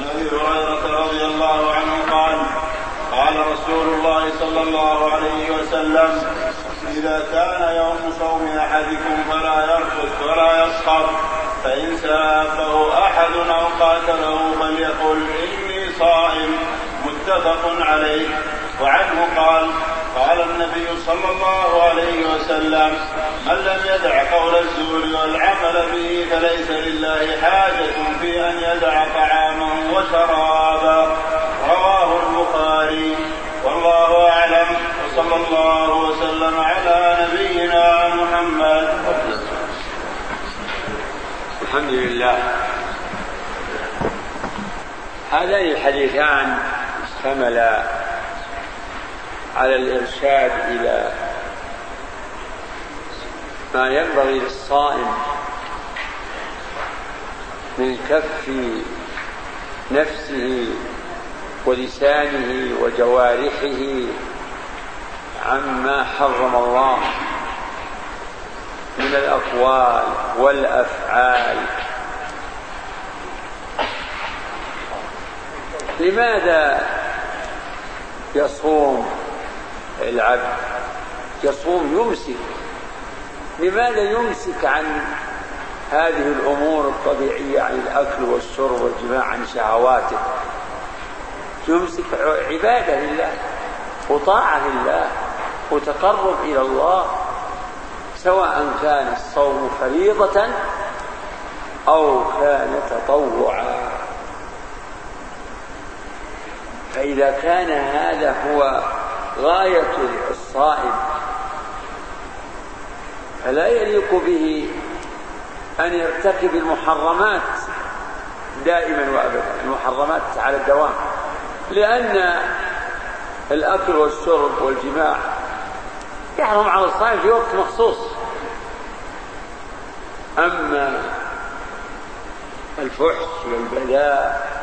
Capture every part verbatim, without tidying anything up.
عن أبي هريرة رضي الله عنه قال قال رسول الله صلى الله عليه وسلم إذا كان يوم صوم أحدكم فلا يرفث ولا يسخر فإن سافه أحد أو قاتله فليقل إني صائم متفق عليه. وعنه قال قال النبي صلى الله عليه وسلم من لم يدع قول الزور والعمل به فليس لله حاجة في أن يدع طعامه وشرابه. رواه البخاري. والله أعلم وصلى الله وسلم على نبينا محمد. الحمد لله. هذان الحديثان اشتملا على الإرشاد إلى ما ينبغي للصائم من كف نفسه ولسانه وجوارحه عما حرم الله من الأقوال والأفعال. لماذا يصوم العبد؟ يصوم يمسك. لماذا يمسك عن هذه الأمور الطبيعية، عن الأكل والشرب والجماع، عن شهواته؟ يمسك عبادة لله وطاعة لله وتقرب إلى الله، سواء كان الصوم فريضة أو كان تطوعا. فإذا كان هذا هو غاية الصائم فلا يليق به أن يرتكب المحرمات دائما وأبدا، المحرمات على الدوام، لأن الأكل والشرب والجماع يحرم على الصائم في وقت مخصوص. أما الفحش والبذاء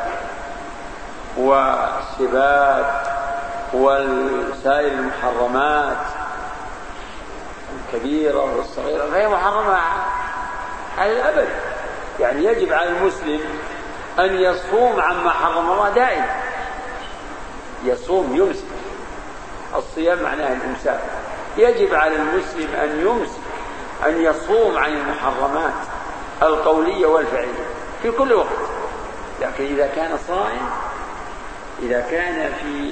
والسباب والسائر المحرمات الكبيرة والصغيرة فهي محرمة على الأبد. يعني يجب على المسلم أن يصوم عما حرم الله دائما، يصوم يمسك. الصيام معناه الإمساك. يجب على المسلم أن يمسك، أن يصوم عن المحرمات القولية والفعلية في كل وقت. لكن إذا كان صائم، إذا كان في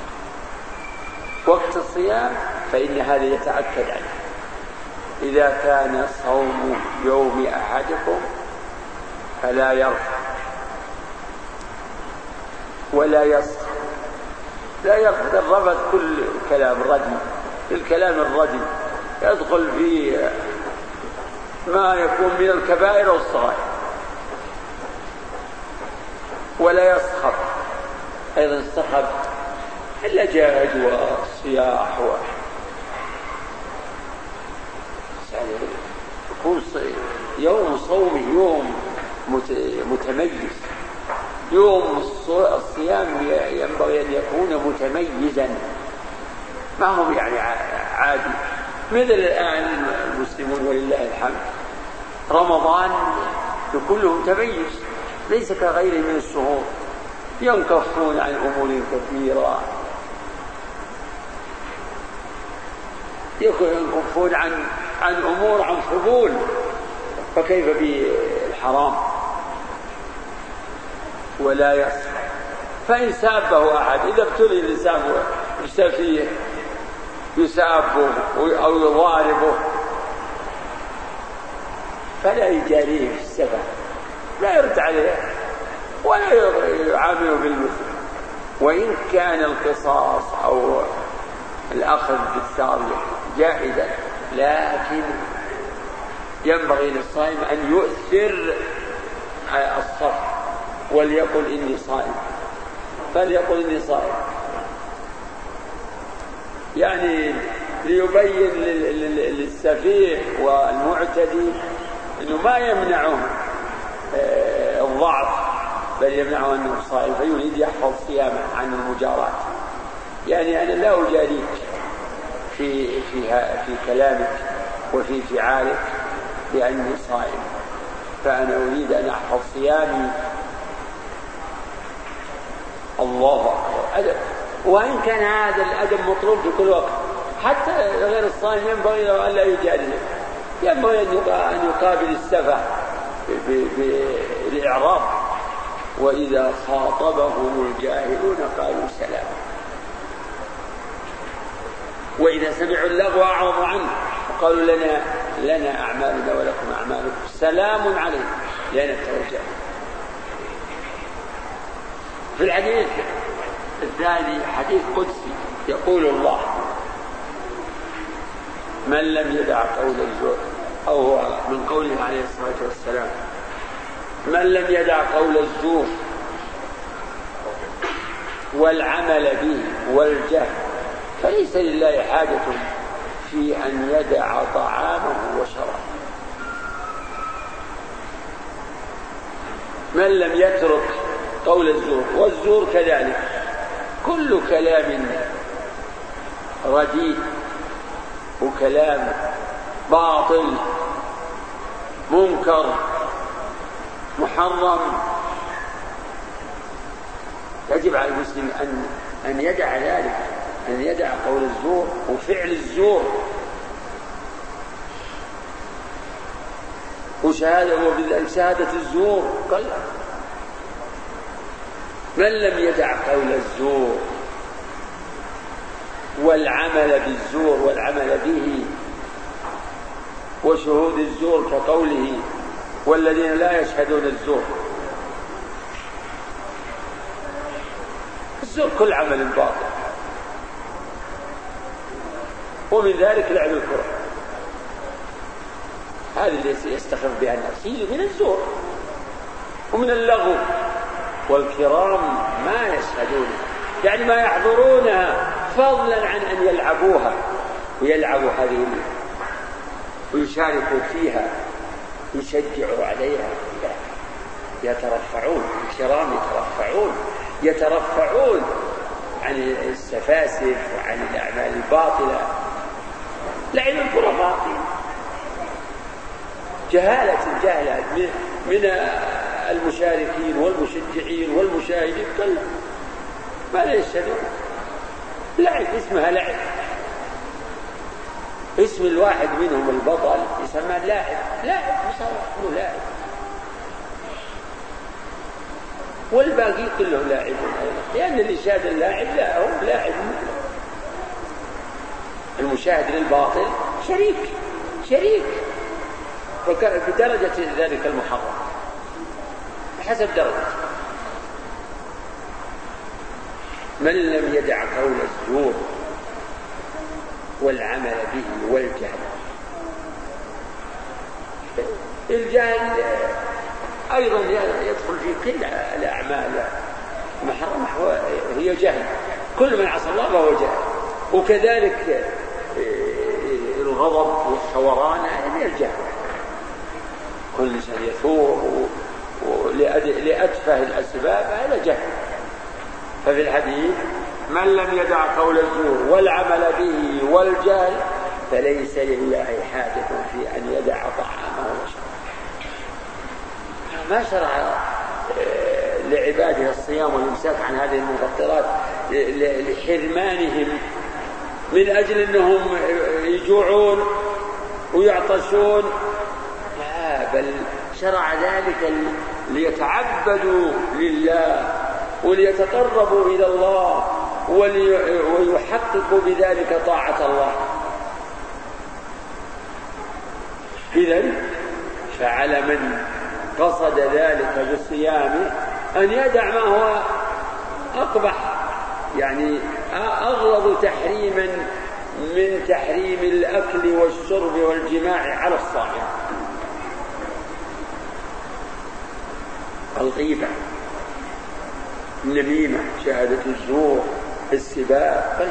وقت الصيام فإن هذا يتأكد عنه. إذا كان صوم يوم أحدكم فلا يرفث ولا يسخر. لا يرفث، الرفث كل كلام ردي، الكلام الردي يدخل في ما يكون من الكبائر والصغائر. ولا يسخر، أيضا السخر اللجاج والصياح و... يكون يوم صوم يوم متميز. يوم الصيام ينبغي أن يكون متميزا، ما هو يعني عادي. مثل الآن المسلمون ولله الحمد رمضان كله متميز، ليس كغيره من الشهور، ينكفون عن أمور كثيرة، ينكفون عن عن أمور، عن فضول، فكيف بالحرام؟ ولا يسخر. فإن سابه أحد، إذا ابتلي الإنسان بسفيه يسابه أو يضاربه فلا يجاريه في السفه، لا يرد عليه ولا يعامله بالمثل. وإن كان القصاص أو الأخذ بالثار جائزا، لكن ينبغي للصائم أن يؤثر الصبر وليقل إني صائم، فليقل إني صائم، يعني ليبين للسفيه والمعتدي أنه ما يمنعه الضعف، بل يمنعه أنه صائم، فيريد يحفظ صيامه عن المجارات. يعني أنا لا أجاريك في, في, في كلامك وفي فعالك بأني صائم، فأنا أريد أن أحفظ صيامي الله أكبر أدب. وإن كان هذا الأدب مطلوب في كل وقت، حتى غير الصائم ينبغي له أن لا يجادل، ينبغي أن يقابل السفه بالإعراض. وإذا خاطبهم الجاهلون قالوا سلاما، وإذا سمعوا اللغو أعرضوا عنه وقالوا لنا لنا أعمالنا ولكم أعمالكم سلام عليكم لأن التوجه. في الحديث الثاني حديث قدسي يقول الله: من لم يدع قول الزور، أو هو من قوله عليه الصلاة والسلام: من لم يدع قول الزور والعمل به والجهل فليس لله حاجة في أن يدع طعامه وشرابه. من لم يترك قول الزور، والزور كذلك كل كلام رديء وكلام باطل منكر محرم، يجب على المسلم أن أن يدع ذلك، أن يدع قول الزور وفعل الزور وشهادة وشهادة الزور كلها. من لم يدع قول الزور والعمل بالزور والعمل به وشهود الزور كقوله: والذين لا يشهدون الزور. الزور كل عمل باطل، ومن ذلك لعب الكرة، هذا اللي يستخف بها الناس يجي من الزور ومن اللغو. والكرام ما يشهدون، يعني ما يحضرونها، فضلا عن أن يلعبوها ويلعبوا هذه ويشاركوا فيها يشجعوا عليها، يترفعون. الكرام يترفعون يترفعون عن السفاسف وعن الأعمال الباطلة. لعب الكرة باطل، جهالة جهلة من المشاركين والمشجعين والمشاهدين كلهم ما لا يشهدون. لعب اسمها لعب، اسم الواحد منهم البطل يسمى لاعب، لاعب مش لاعب، والباقي كله لاعب، لأن اللي شاهد اللاعب لا هو لاعب. المشاهد للباطل شريك شريك في درجة ذلك المحرم حسب درجته. من لم يدع قول الزور والعمل به والجهل. الجهل أيضا يدخل في كل الأعمال محرمة، هي جهل، كل من عصى الله فهو جهل. وكذلك الغضب والثوران هذا من الجهل، كل إنسان يثور لأتفه الأسباب هذا جهل. ففي الحديث: من لم يدع قول الزور والعمل به والجهل فليس لله حاجة في أن يدع طعامه وشرابه. ما شرع لعباده الصيام والإمساك عن هذه المفطرات لحرمانهم من أجل أنهم يجوعون ويعطشون، لا، بل شرع ذلك ليتعبدوا لله وليتقربوا إلى الله ويحققوا بذلك طاعة الله. إذن فعلى من قصد ذلك بصيامه أن يدع ما هو أقبح، يعني أغلظ تحريما من تحريم الأكل والشرب والجماع على الصائم: الغيبة، النميمة، شهادة الزور، السباب.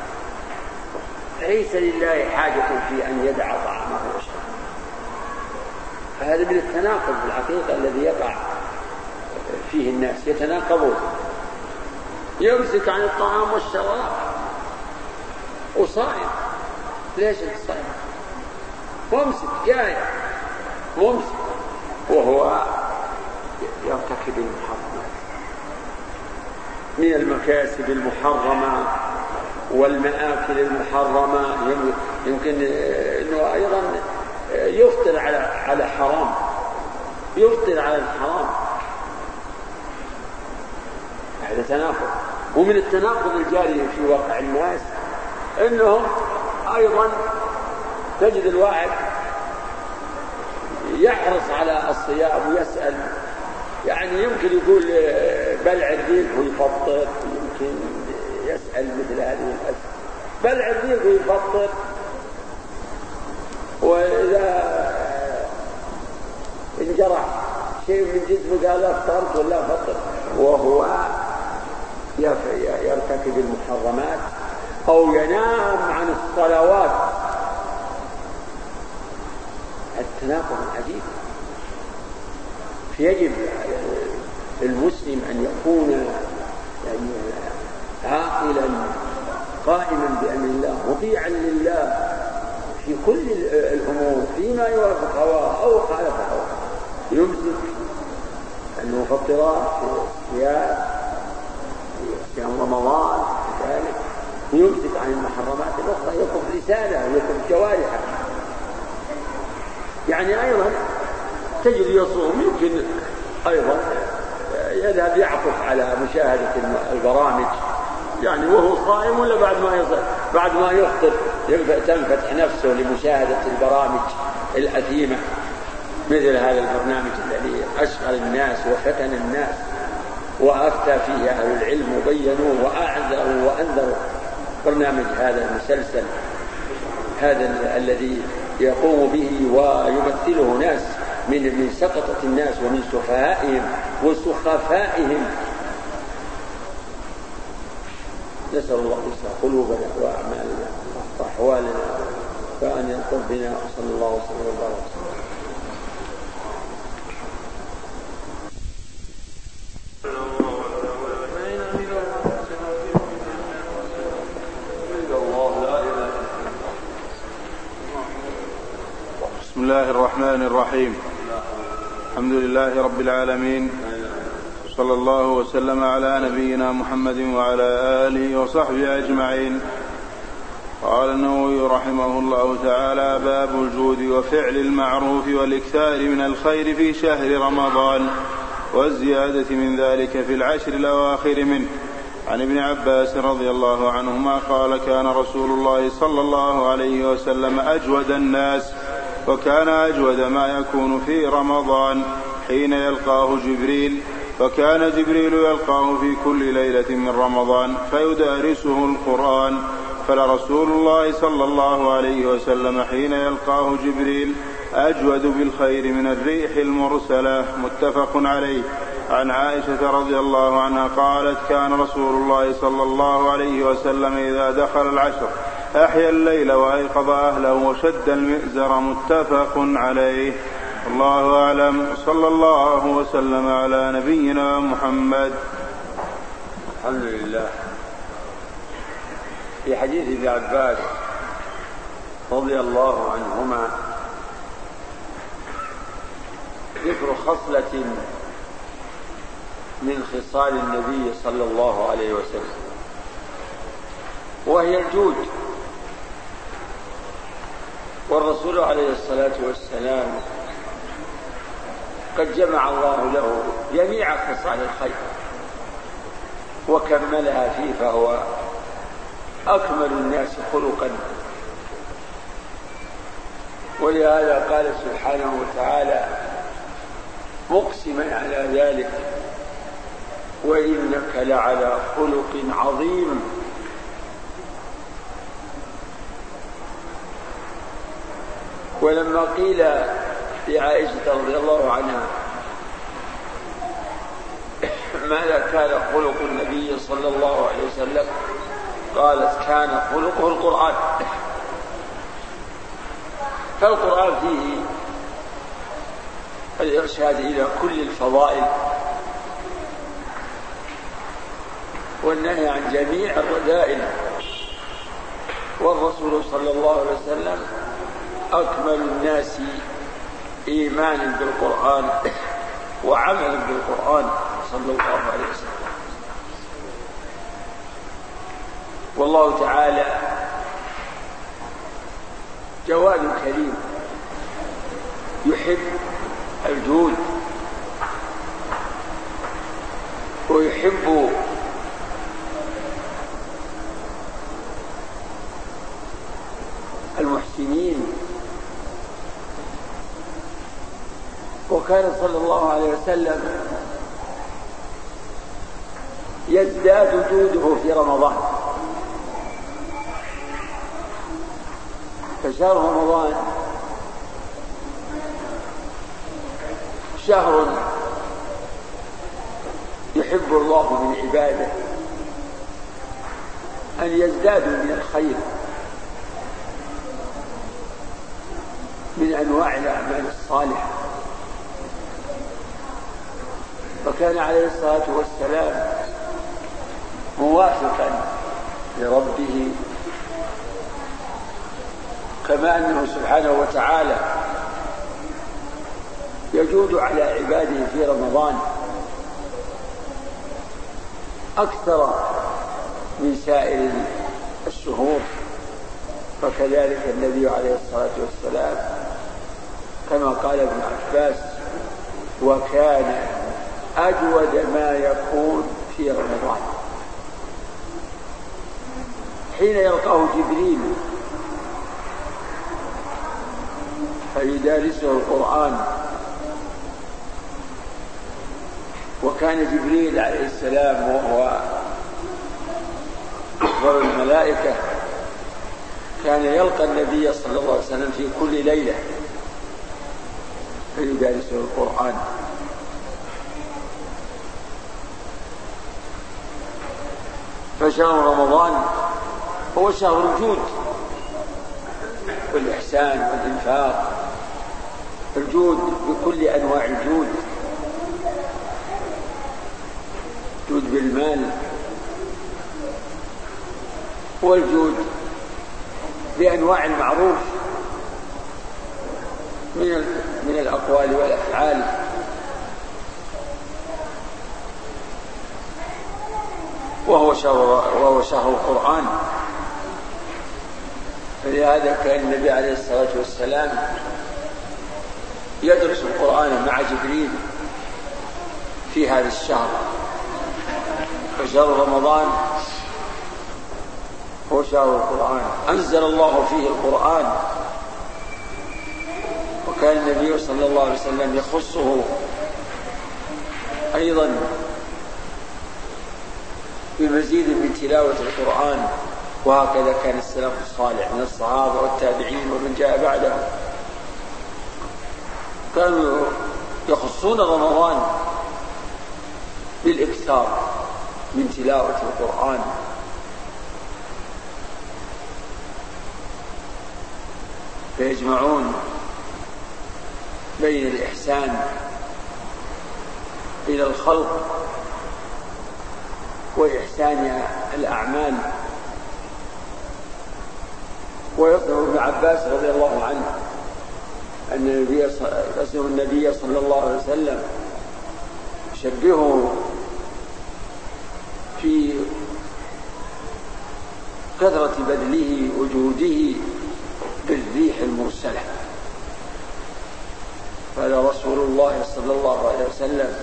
فليس لله حاجة في أن يدع طعامه وشرابه. فهذا من التناقض في الحقيقة الذي يقع فيه الناس، يتناقضون، يمسك عن الطعام والشراب وصائم. ليش الصائم ممسك جاي ممسك وهو يرتكب المحرمات؟ من المكاسب المحرمة والمآكل المحرمة، يمكن أنه أيضا يفطر على على حرام، يفطر على الحرام. هذا تناقض. ومن التناقض الجاري في واقع الناس أنهم أيضا تجد الواحد يحرص على الصيام ويسأل، يعني يمكن يقول بلع الريق ويفطر، يمكن يسأل مثل هذه الأسئلة، بلع الريق ويفطر، وإذا انجرح شيء من جسمه قال أفطرت ولا فطر، وهو يرتكب المحرمات أو ينام عن الصلوات. التناقض عجيب. فيجب المسلم أن يكون يعني عاقلا قائما بأمر الله مطيعا لله في كل الأمور، فيما يوافق هواه أو خالف هواه، يمسك المفطرات في صيام رمضان، ذلك يمسك عن المحرمات الأخرى، يكف لسانه ويكف جوارحه. يعني أيضا تجد يصوم، يمكن أيضا يذهب يعطف على مشاهدة البرامج، يعني وهو صائم ولا بعد ما يصل بعد ما يفطر تنفتح نفسه لمشاهدة البرامج الأثيمة، مثل هذا البرنامج الذي أشغل الناس وفتن الناس وأفتى فيه أهل العلم وبينوه وأعذروا وأنذروا. برنامج هذا المسلسل هذا الذي يقوم به ويمثله ناس من من سقطة الناس ومن سفهائهم وسخفائهم. نسأل الله يصلح قلوبنا وأعمالنا وأحوالنا وأن يلطف بنا، وصلى الله وسلم وبارك وسلم. بسم الله الرحمن الرحيم. الحمد لله رب العالمين، صلى الله وسلم على نبينا محمد وعلى آله وصحبه أجمعين. قال النووي رحمه الله تعالى: باب الجود وفعل المعروف والإكثار من الخير في شهر رمضان والزيادة من ذلك في العشر الأواخر منه. عن ابن عباس رضي الله عنهما قال: كان رسول الله صلى الله عليه وسلم أجود الناس، وكان أجود ما يكون في رمضان حين يلقاه جبريل، فكان جبريل يلقاه في كل ليلة من رمضان فيدارسه القرآن، فلرسول الله صلى الله عليه وسلم حين يلقاه جبريل أجود بالخير من الريح المرسلة. متفق عليه. عن عائشة رضي الله عنها قالت: كان رسول الله صلى الله عليه وسلم إذا دخل العشر أحيا الليل وأيقظ أهله وشد المئزر. متفق عليه. الله أعلم. صلى الله وسلم على نبينا محمد. الحمد لله. في حديث ابن عباس رضي الله عنهما ذكر خصلة من خصال النبي صلى الله عليه وسلم، وهي الجود. والرسول عليه الصلاة والسلام قد جمع الله له جميع خصال الخير وكملها فيه، فهو أكمل الناس خلقا. ولهذا قال سبحانه وتعالى مقسما على ذلك: وإنك لعلى خلق عظيم. ولما قيل لعائشة رضي الله عنها ماذا كان خلق النبي صلى الله عليه وسلم، قالت: كان خلقه القرآن. فالقرآن فيه الإرشاد إلى كل الفضائل والنهي عن جميع الرذائل. والرسول صلى الله عليه وسلم أكمل الناس إيمانا بالقرآن وعملا بالقرآن صلى الله عليه وسلم. والله تعالى جواد كريم يحب الجود ويحب المحسنين. وكان صلى الله عليه وسلم يزداد جوده في رمضان، فشهر رمضان شهر يحب الله من عباده أن يزدادوا من الخير من أنواع الأعمال الصالحة. فكان عليه الصلاة والسلام موافقا لربه، كما أنه سبحانه وتعالى يجود على عباده في رمضان أكثر من سائر الشهور، فكذلك النبي عليه الصلاة والسلام كما قال ابن عباس: وكان أجود ما يكون في رمضان حين يلقاه جبريل فيدارسه القرآن. وكان جبريل عليه السلام وهو أفضل الملائكة كان يلقى النبي صلى الله عليه وسلم في كل ليلة فيدارسه القرآن. فشهر رمضان هو شهر الجود والإحسان والإنفاق، الجود بكل أنواع الجود، جود بالمال والجود بأنواع المعروف من من الأقوال والأفعال. وهو شهر وهو شهر القرآن. فلهذا كان النبي عليه الصلاة والسلام يدرس القرآن مع جبريل في هذا الشهر. فشهر رمضان هو شهر القرآن، أنزل الله فيه القرآن. وكان النبي صلى الله عليه وسلم يخصه أيضا بمزيد من تلاوة القرآن، وهكذا كان السلف الصالح من الصحابة والتابعين ومن جاء بعدهم، كانوا يخصون رمضان بالإكثار من تلاوة القرآن. فيجمعون بين الإحسان إلى الخلق وإحسان الأعمال. ويذكر ابن عباس رضي الله عنه أن النبي النبي صلى الله عليه وسلم شبهه في كثرة بذله وجوده بالريح المرسلة. قال رسول الله صلى الله عليه وسلم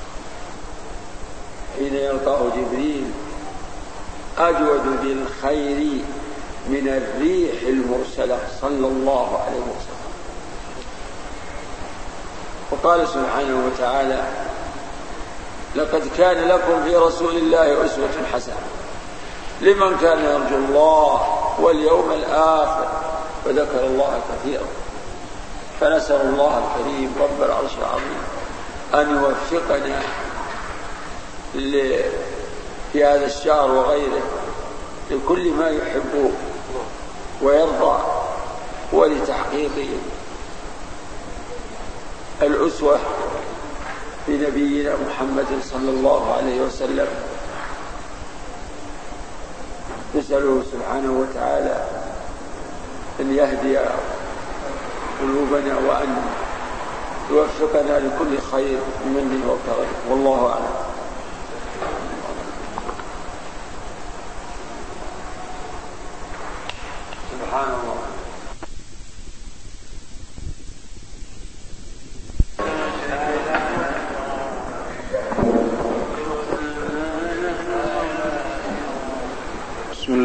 حين يلقاه جبريل: أجود بالخير من الريح المرسلة صلى الله عليه وسلم. وقال سبحانه وتعالى: لقد كان لكم في رسول الله أسوة حسنة لمن كان يرجو الله واليوم الآخر وذكر الله كثيرا. فنسأل الله الكريم رب العرش العظيم أن يوفقنا في هذا الشهر وغيره لكل ما يحب ويرضى، ولتحقيق الأسوة بنبينا محمد صلى الله عليه وسلم. نسأله سبحانه وتعالى أن يهدي قلوبنا وأن يوفقنا لكل خير منه وكرمه، والله أعلم.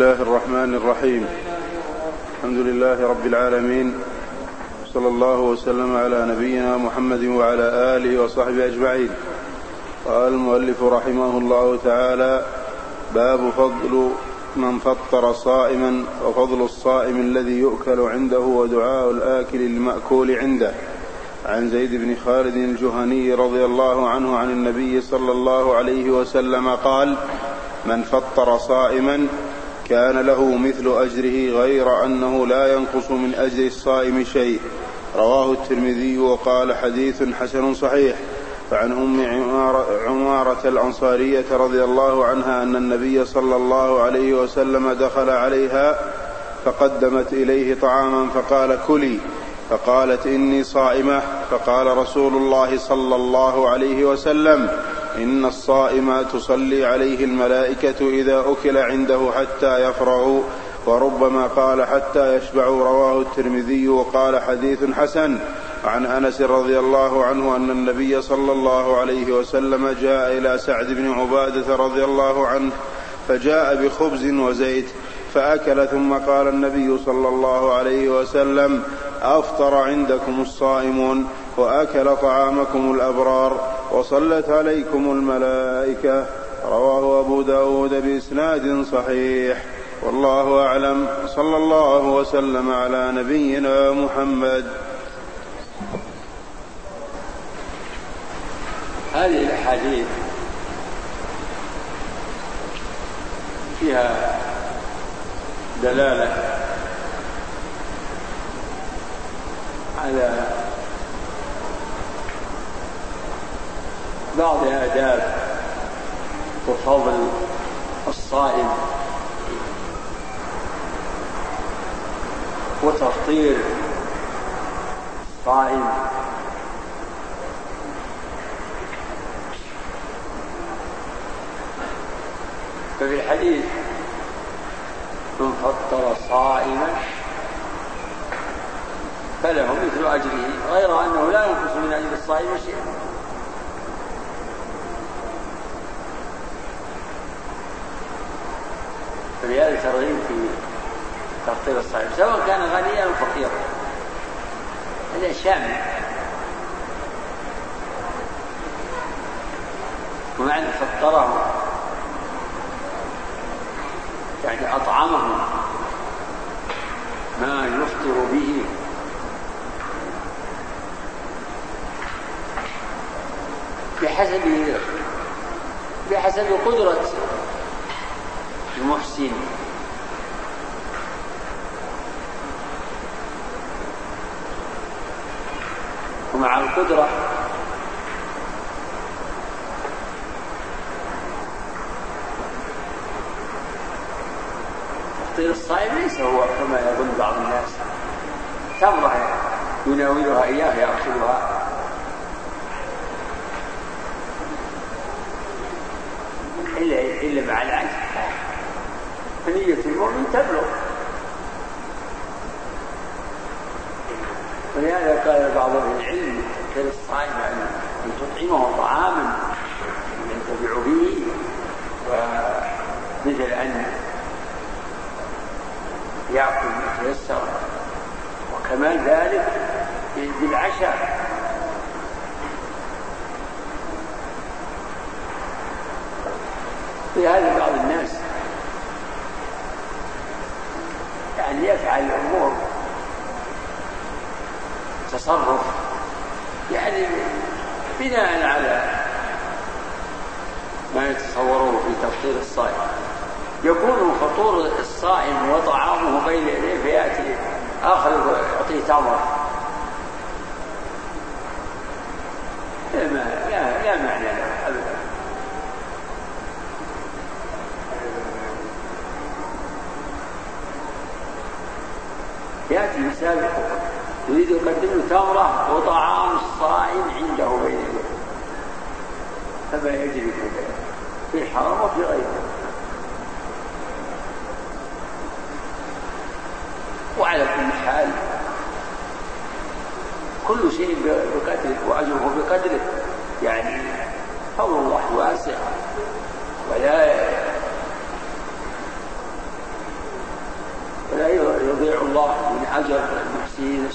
الله الرحمن الرحيم. الحمد لله رب العالمين، صلى الله وسلم على نبينا محمد وعلى آله وصحبه أجمعين. قال المؤلف رحمه الله تعالى: باب فضل من فطر صائما وفضل الصائم الذي يؤكل عنده ودعاء الآكل المأكول عنده. عن زيد بن خالد الجهني رضي الله عنه عن النبي صلى الله عليه وسلم قال: من فطر صائما كان له مثل أجره غير أنه لا ينقص من أجر الصائم شيء. رواه الترمذي وقال: حديث حسن صحيح. فعن أم عمارة الأنصارية رضي الله عنها أن النبي صلى الله عليه وسلم دخل عليها فقدمت إليه طعاما فقال: كلي. فقالت: إني صائمة. فقال رسول الله صلى الله عليه وسلم: إن الصائم تصلي عليه الملائكة إذا أكل عنده حتى يفرغوا، وربما قال حتى يشبعوا. رواه الترمذي وقال: حديث حسن. عن أنس رضي الله عنه أن النبي صلى الله عليه وسلم جاء إلى سعد بن عبادة رضي الله عنه فجاء بخبز وزيت فأكل، ثم قال النبي صلى الله عليه وسلم: أفطر عندكم الصائمون وأكل طعامكم الأبرار وصلت عليكم الملائكة. رواه أبو داود بإسناد صحيح. والله أعلم. صلى الله وسلم على نبينا محمد. هذه الأحاديث فيها دلالة على بعض آداب وفضل الصائم وتفطير الصائم. ففي الحديث: من فطر صائما فله مثل أجره غير أنه لا ينقص من أجر الصائم شيئا. فلهذا ترغيب في تفطير الصائم سواء كان غنيا أو فقيرا، هذا شامل. ومعنى فطره يعني أطعمه ما يفطر به، بحسب بحسب قدرة المحسن. ومع القدرة تفطير الصائم ليس هو كما يظن بعض الناس تمرة يناولها إياه يأكلها، إلا, إلا مع العجز. فنية المؤمن تبلغ. ولهذا قال بعض أهل العلم: تفطير الصائم أن تطعمه طعاما ينتفع به، ومثل أن يأكل يتيسر، وكمال ذلك بالعشاء. لهذا بعض الناس يعني يفعل الأمور تصرف يعني بناء على ما يتصوره في تفطير الصائم. يكون فطور الصائم وطعامه بين يديه فيأتي آخر يعطيه تمر، لا, لا معنى له أبدا. يأتي مسابق يريد يقدم له تمرة وطعام الصائم عنده بين يديه، فما يجري في الحرم وفي غيره. وعلى كل حال كل شيء بقدره وأجره بقدره، يعني فضل الله واسع ولا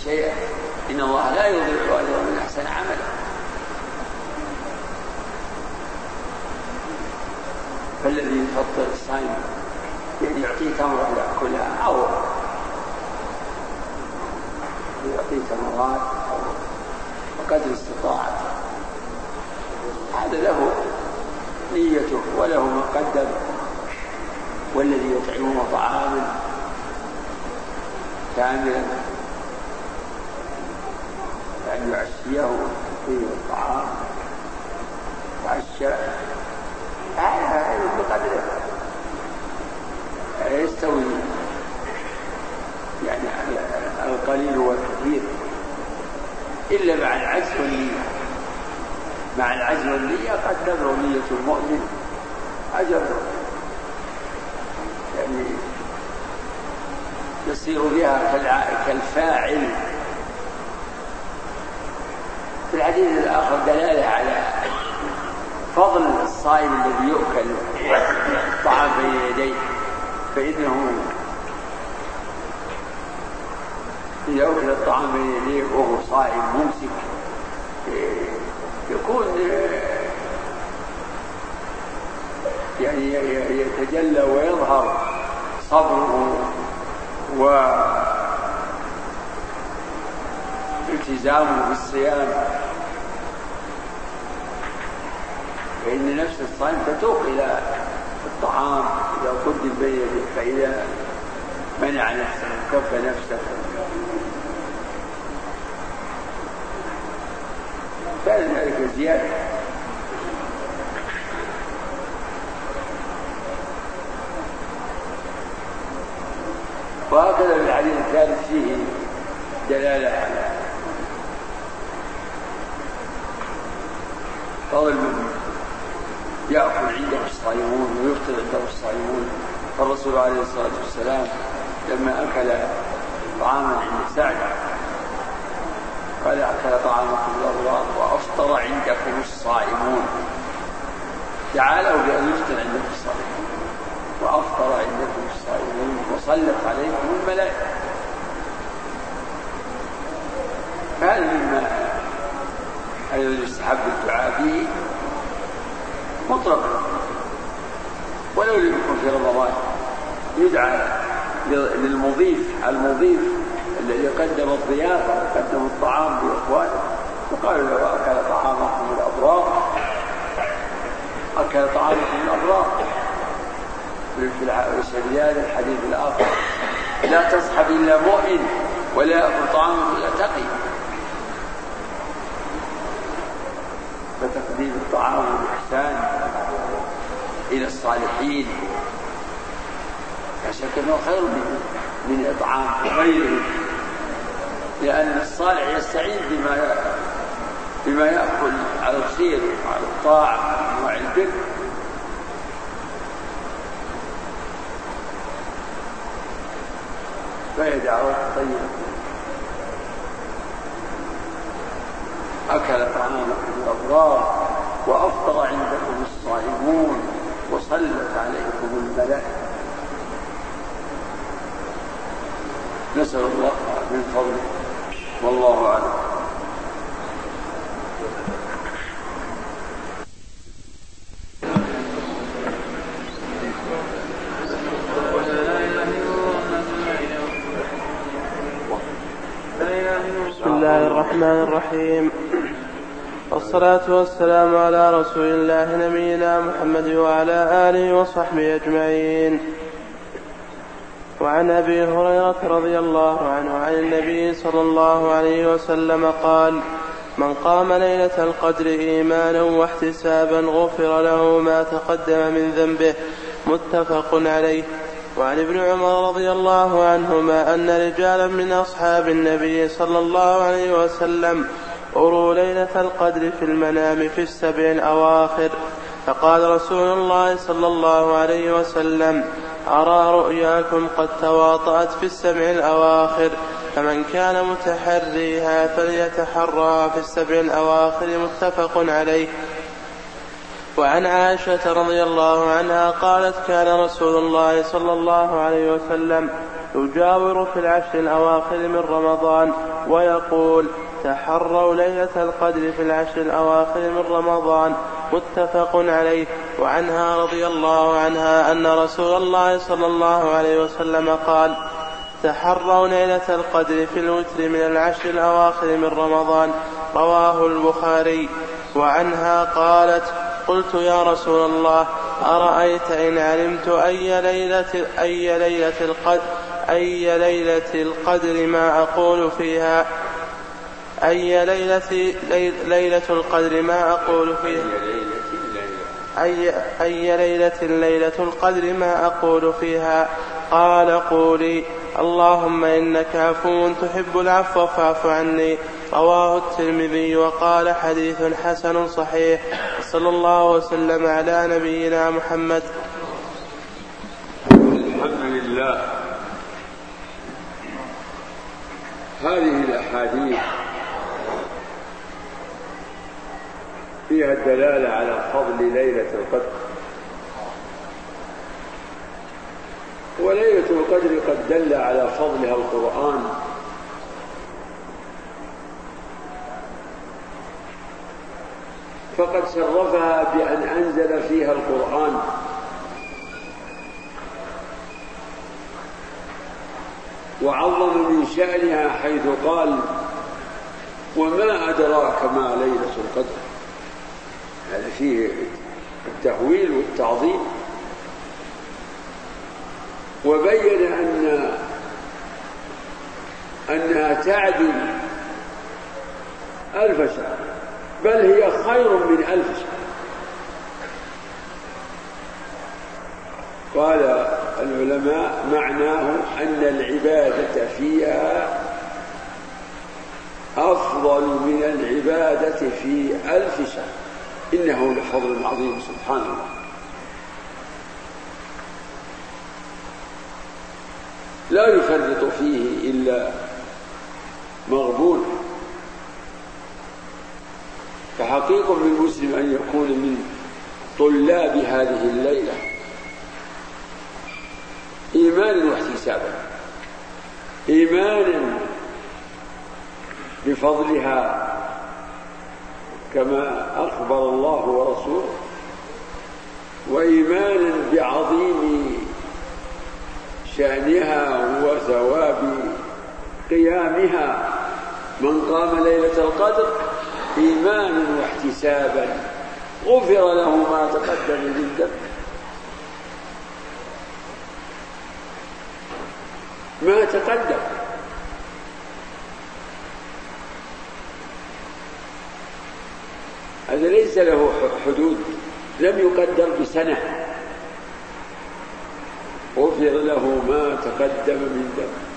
شيئا، إن الله لا يضيع أجر من أحسن عملا. فالذي يفطر الصائم يعني يعطيه تمرة يأكلها أو يعطيه تمرات أو بقدر استطاعته، هذا له نيته وله ما قدم. والذي يطعمه طعاما كاملا أن يعشيه فيه الطعام وعشاء هذا بقدره يستوي يعني القليل والكثير، إلا مع العجز والنية. مع العجز والنية قد تبلغ نية المؤمن أجر يعني يصير بها كالفاعل. في الحديث الآخر دلالة على فضل الصائم الذي يؤكل الطعام بين يديه، فإنه إذا أكل الطعام بين يديه وهو صائم ممسك يكون يعني يتجلى ويظهر صبره والتزامه بالصيام، فإن نفس الصائم تتوق إلى الطعام إذا قدم بين يديه، فإذا منع نفسه وكف نفسه كان ذلك زيادة. وهكذا في الحديث الثالث فيه دلالة على فضل من يأكل عنده الصائمون ويفطر عنده الصائمون. فالرسول عليه الصلاة والسلام لما أكل طعاما عند سعد قال أكل طعامكم الأبرار وأفطر عندكم الصائمون، تعالوا بأن يفطر عندكم الصائمون وأفطر عندكم الصائمون وصلت عليكم الملائكة. هذا مما أيضا يستحب الدعاء به مطلقا، ولو لم يكن في رمضان يدعى للمضيف المضيف الذي قدم الضيافة وقدم الطعام لإخوانه، وقال له أكل طعامكم الأبرار أكل طعامكم الأبرار. في هذا الحديث الآخر لا تصحب إلا مؤمن ولا يأكل طعامك إلا تقي. فتقديم الطعام والإحسان إلى الصالحين لا شك أنه خير من من إطعام غيره، لأن الصالح يستعين بما بما يأكل على الخير وعلى الطاعة وعلى البر. فهي دعوة طيبة. أكل طعامكم الأبرار وأفطر عندكم الصائمون وصلت عليكم الملائكة. نسأل الله من فضله والله أعلم. بسم الله الرحمن الرحيم، والصلاة والسلام على رسول الله نبينا محمد وعلى آله وصحبه أجمعين. وعن أبي هريرة رضي الله عنه عن النبي صلى الله عليه وسلم قال: من قام ليلة القدر إيمانا واحتسابا غفر له ما تقدم من ذنبه. متفق عليه. وعن ابن عمر رضي الله عنهما أن رجالا من أصحاب النبي صلى الله عليه وسلم أروا ليلة القدر في المنام في السبع الأواخر، فقال رسول الله صلى الله عليه وسلم: أرى رؤياكم قد تواطأت في السبع الأواخر، فمن كان متحريها فليتحرى في السبع الأواخر. متفق عليه. وعن عائشة رضي الله عنها قالت: كان رسول الله صلى الله عليه وسلم يجاور في العشر الأواخر من رمضان ويقول تحروا ليلة القدر في العشر الأواخر من رمضان، متفق عليه. وعنها رضي الله عنها أن رسول الله صلى الله عليه وسلم قال تحروا ليلة القدر في الوتر من العشر الأواخر من رمضان، رواه البخاري. وعنها قالت قلت يا رسول الله أرأيت إن علمت أي ليلة, أي ليلة القدر أي ليلة القدر ما أقول فيها أي ليلة, ليلة القدر ما أقول فيها أي, أي ليلة ليلة القدر ما أقول فيها قال قولي اللهم إنك عفو تحب العفو فاعف عني، رواه الترمذي وقال حديث حسن صحيح. صلى الله وسلم على نبينا محمد. الحمد لله. هذه الأحاديث فيها الدلالة على فضل ليلة القدر، وليلة القدر قد دل على فضلها القرآن، فقد شرفها بأن أنزل فيها القرآن، وعظم من شأنها حيث قال وما أدراك ما ليلة القدر. هذا فيه التهويل والتعظيم، وبين أن أنها تعدل ألف شهر، بل هي خير من ألف شهر. قال العلماء معناه أن العبادة فيها أفضل من العبادة في ألف شهر، إنه لفضل عظيم سبحان الله. لا يفرط فيه إلا مغبون، فحقيق بالمسلم أن يكون من طلاب هذه الليلة إيمانا واحتسابا، إيمانا بفضلها كما أخبر الله ورسوله، وإيمانا بعظيم شأنها وثواب قيامها. من قام ليلة القدر إيمانا واحتسابا غفر له ما تقدم من ذنبه، ما تقدم. هذا ليس له حدود، لم يقدر بسنة، غفر له ما تقدم من ذنبه.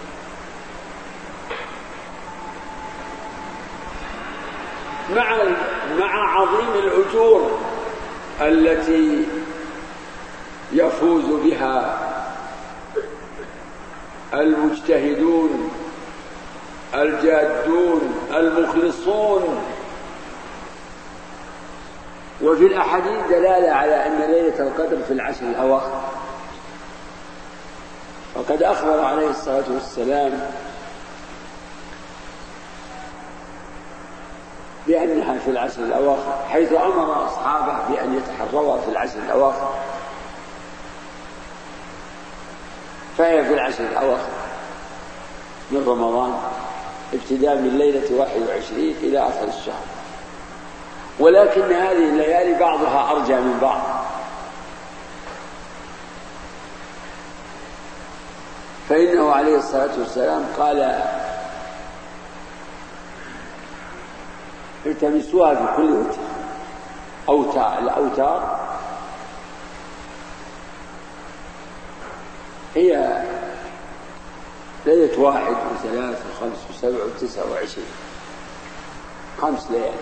مع مع عظيم الأجور التي يفوز بها المجتهدون الجادون المخلصون. وفي الأحاديث دلالة على أن ليلة القدر في العشر الأواخر، وقد أخبر عليه الصلاة والسلام بأنها في العشر الأواخر، حيث أمر أصحابه بأن يتحروا في العشر الأواخر، فهي في العشر الأواخر من رمضان، ابتداء من ليلة واحد وعشرين إلى آخر الشهر. ولكن هذه الليالي بعضها أرجى من بعض، فإنه عليه الصلاة والسلام قال التمسوها في كل وتر. أوتار الأوتار هي ليلة واحد وثلاث وخمس وسبع وتسع وعشرين، خمس ليالي،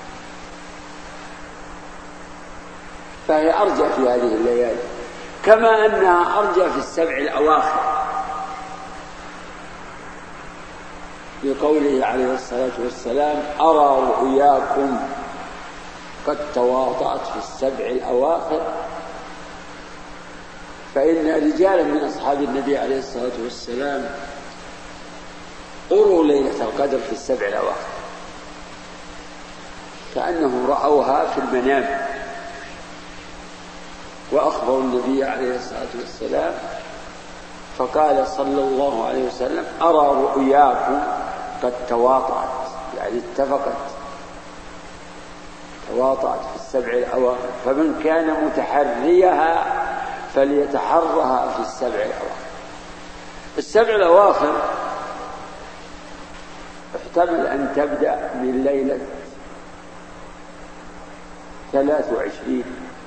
فهي أرجى في هذه الليالي، كما أنها أرجى في السبع الأواخر، بقوله عليه الصلاة والسلام أرى رؤياكم قد تواطأت في السبع الأواخر. فإن رجالا من أصحاب النبي عليه الصلاة والسلام قروا ليلة القدر في السبع الأواخر، كأنهم رأوها في المنام. وأخبروا النبي عليه الصلاة والسلام فقال صلى الله عليه وسلم: أرى رؤياكم قد تواطأت، يعني اتفقت، تواطأت في السبع الأواخر، فمن كان متحريها فليتحرها في السبع الأواخر. السبع الأواخر احتمل أن تبدأ من ليلة ثلاث وعشرين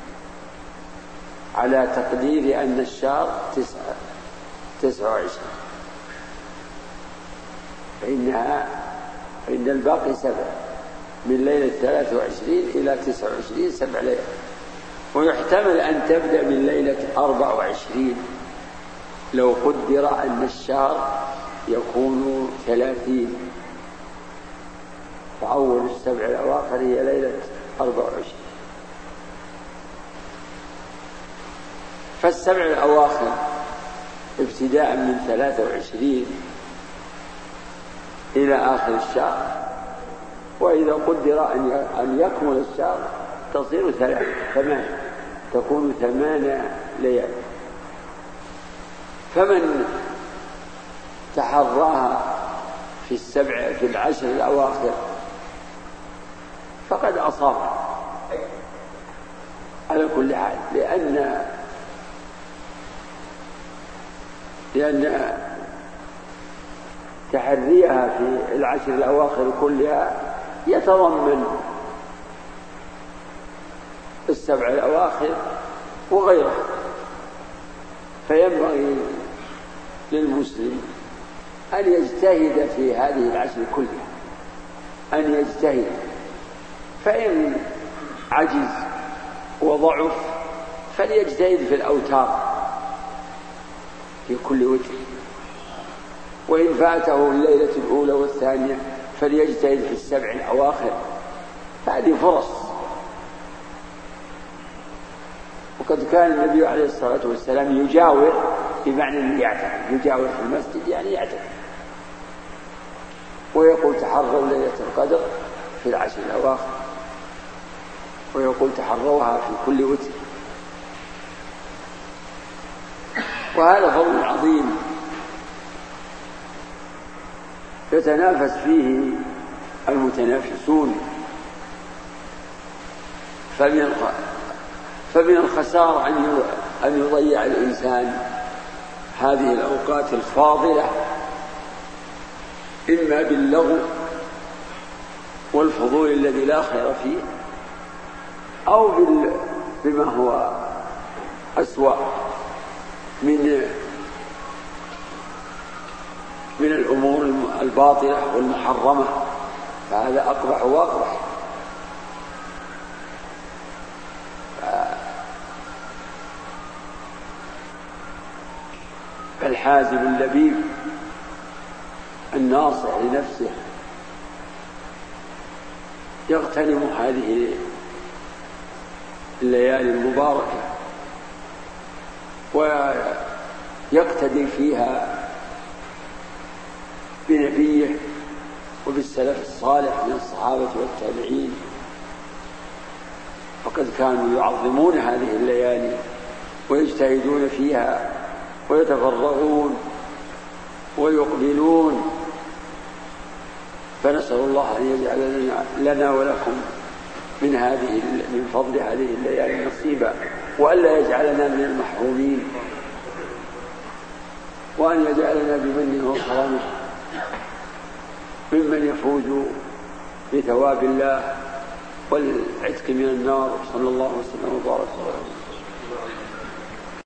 على تقدير أن الشهر تسعة تسعة وعشرين، فإنها فإن الباقي سبع، من ليلة ثلاث وعشرين إلى تسعة وعشرين سبع ليلة. ويحتمل أن تبدأ من ليلة أربع وعشرين لو قدر أن الشهر يكون ثلاثين، فأول السبع الأواخر هي ليلة أربع وعشرين. فالسبع الأواخر ابتداء من ثلاثة وعشرين إلى آخر الشهر، وإذا قدر أن يكمل الشهر تصير ثلاث ثمان تكون ثمان ليالي. فمن تحراها في السبع في العشر الأواخر فقد أصاب على كل حال، لأن لأن تحريها في العشر الأواخر كلها يتضمن السبع الأواخر وغيرها. فينبغي للمسلم أن يجتهد في هذه العشر كلها، أن يجتهد، فإن عجز وضعف فليجتهد في الأوتار في كل وتر، وإن فاته الليلة الأولى والثانية فليجتهد في السبع الأواخر. هذه فرص. وقد كان النبي عليه الصلاة والسلام يجاور، بمعنى أنه يعتكف، يجاور في المسجد يعني يعتكف، ويقول تحروا ليلة القدر في العشر الأواخر، ويقول تحروها في كل وتر. وهذا فضل عظيم يتنافس فيه المتنافسون، فمن فمن الخسارة أن يضيع الإنسان هذه الأوقات الفاضلة إما باللغو والفضول الذي لا خير فيه، أو بما هو أسوأ من من الأمور الباطلة والمحرمة، فهذا أقبح وأقبح. فالحازم اللبيب الناصح لنفسه يغتنم هذه الليالي المباركة ويقتدي فيها بنبيه وبالسلف الصالح من الصحابة والتابعين، فقد كانوا يعظمون هذه الليالي ويجتهدون فيها ويتفرغون ويقبلون. فنسأل الله أن يجعل لنا ولكم من هذه من فضل هذه الليالي نصيبا، وألا يجعلنا من المحرومين، وأن يجعلنا بمنه وكرمه ممن يفوز بثواب الله والعتق من النار. صلى الله وسلم وبارك على